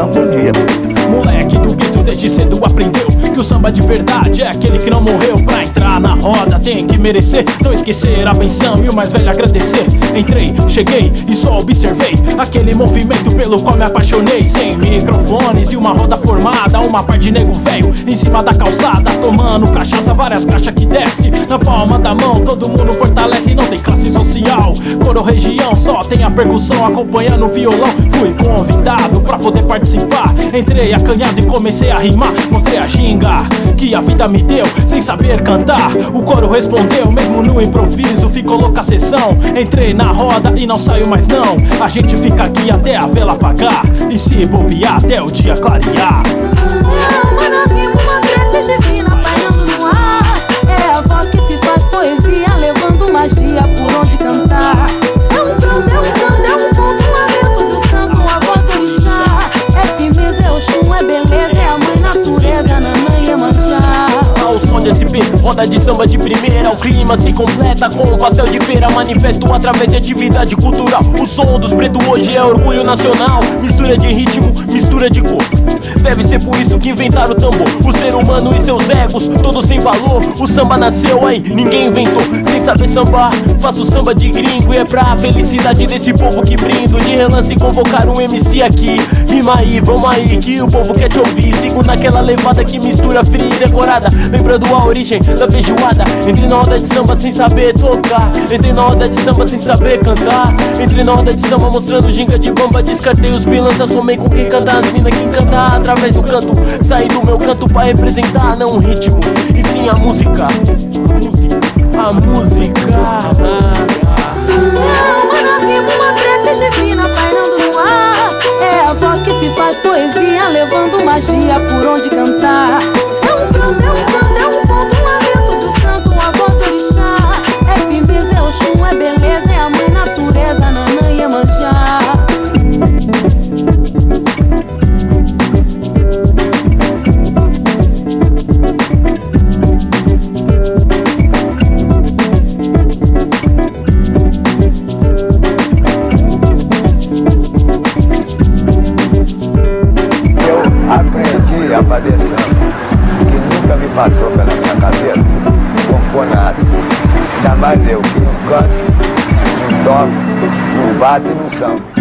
samba um dia. Moleque do gueto desde cedo aprendeu que o samba de verdade é aquele que não morreu. Pra entrar na roda tem que merecer, não esquecer a benção e o mais velho agradecer. Entrei, cheguei e só observei aquele movimento pelo qual me apaixonei. Sem microfones e uma roda formada, uma par de nego velho em cima da calçada, tomando cachaça, várias caixas que desce na palma da mão. Todo mundo fortalece, não tem classe social. Coro região, só tem a percussão acompanhando o violão. Fui convidado pra poder participar, entrei acanhado e comecei a rimar. Mostrei a ginga que a vida me deu sem saber cantar. O coro respondeu, mesmo no improviso ficou louca a sessão. Entrei na roda e não saio mais não. A gente fica aqui até a vela apagar e se bobear até o dia clarear. Uma rima, uma prece divina pairando no ar. É a voz que se faz poesia, levando magia por onde cantar. É um canto, é um canto, é um ponto, um alento do santo, a voz do orixá. É firmeza, é Oxum, é beleza, é a mãe natureza, Nanã e Iemanjá. Ao som de SP, roda de samba de primeira, o clima se completa com um pastel de feira. Manifesto através de atividade cultural. O som dos pretos hoje é orgulho nacional. Mistura de ritmo, mistura de cor. Deve ser por isso que inventaram o tambor. O ser humano e seus egos, todos sem valor. O samba nasceu aí, ninguém inventou. Sem saber sambar, faço samba de gringo. E é pra felicidade desse povo que brindo. De relance convocar um MC aqui. Rima aí, vamos aí, que o povo quer te ouvir. Sigo naquela levada que mistura fria e decorada, lembrando a origem da feijoada. Entrei na roda de samba sem saber tocar, entrei na roda de samba sem saber cantar. Entrei na roda de samba mostrando ginga de bamba. Descartei os pilantras, somei com quem canta. As minas que cantar através do canto. Saí do meu canto pra representar, não o ritmo, e sim a música. A música. Uma rima, uma prece divina pairando no ar. É a voz que se faz poesia, levando magia por onde cantar. É um canto, é um canto, é um ponto, um alento do santo, a voz do orixá. É firmeza, é Oxum, é beleza, é a mãe natureza, Nanã e Iemanjá. Aprendi a fazer samba, que nunca me passou pela minha cabeça compor nada. Ainda mais eu que não canto, não toco, não bato e não samba.